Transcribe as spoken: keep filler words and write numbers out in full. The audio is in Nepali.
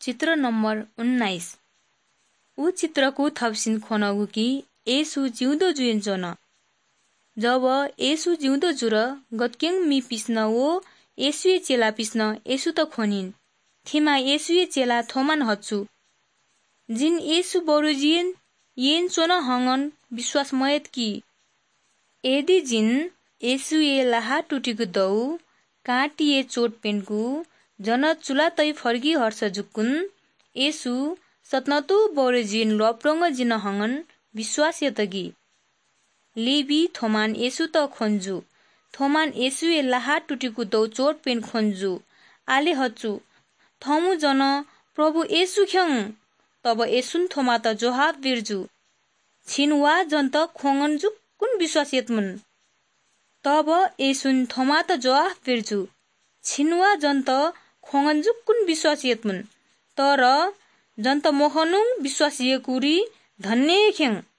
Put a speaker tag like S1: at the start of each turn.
S1: चित्र नम्बर उन्नाइस। ऊ चित्रको थप्सिन खोनगु कि येसु जिउँदो जुइन्छ न। जब येसु जिउँदो जुर गत्क्याङ मि पिस्न वो येसुए चेला पिस्न येसु त खोनिन्। थिमा येसुए चेला थोमान हच्छु। जिन येसु बरु जिन येन चोन हङन विश्वास मयत कि। यदि जिन येसुए लाहा टुटीको दौ काटिए चोट पेन्कु जन चुला तै फर्गी हर्ष जुक्कुन येसु सतनतु बरु जिन लप्रङ जिन हङन विश्वास यतगी। लेबी थोमान येसु त खोन्जु। थोमान येसुए लाहा टुटीको दौ चोट पेन खोन्जु। आले हच्चु थमु जन प्रभु येसु ख्यङ। तब येसुन थोमा त जोहाब बिर्जु। छिनवा जन त खोङन जुक्कुन विश्वास यतमुन। तब येसुन थोमा त जोहाब बिर्जु। छिनवा जन त खोङन जुक्कुन विश्वास यतमुन। तर जन त मोहनुङ विश्वास यकुरी धन्य ख्यङ।